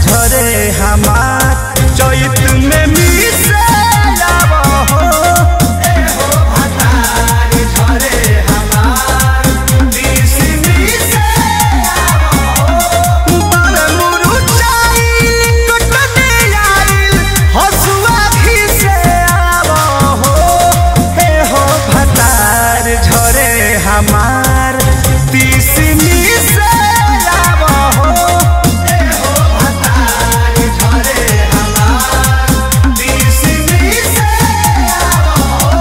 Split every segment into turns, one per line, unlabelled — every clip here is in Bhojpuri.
झरे हमार चैत में मिसे जाबो हो ए हो भतार झरे हमार दिस मिसे जाबो हो बाल मुरु चाइल कटने आइल हसुआ खिसे आबो हो ए हो भतार झरे हमार दिस मिसे जाबो हो ए हो भतार झरे हमार दिस मिसे जाबो हो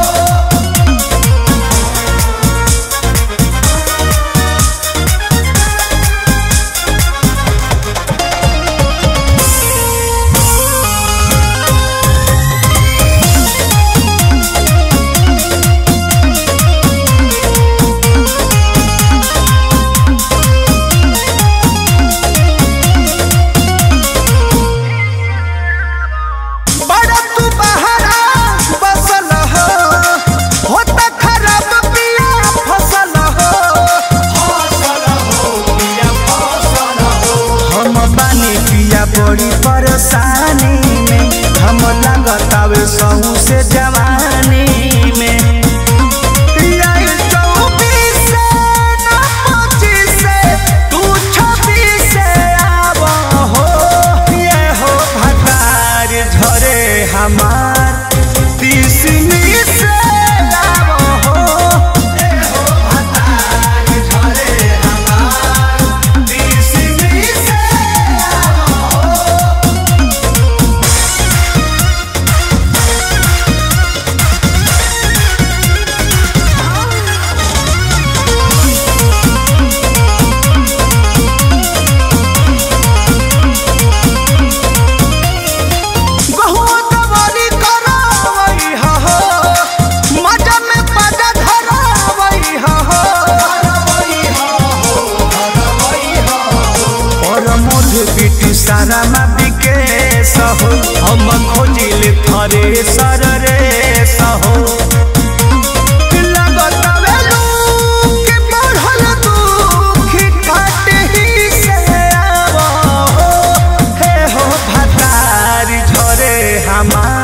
बड़ा तू बहरा बसल हो होता खराब पिया फसल हो पिया फसल हो हम बानी पिया बड़ी परेशानी में हम लागत आवे सहू से जवानी में यार 24 से ना 25 से तू 26 से आबो हो ये हो भतार झरे हमार 30 मिसे आबो हो ए हो भतार झरे हमार 30 मिसे आबो हो बहुत बड़ी करावई हो मजा में पाजा धरावई हो और मोध पीटी सारा मा विकेश हो हम खोजिल थरे सर रे सहो लागत वेलू के बढ़ल दुख काटे ही से आबो हो हे हो भतार झरे हमार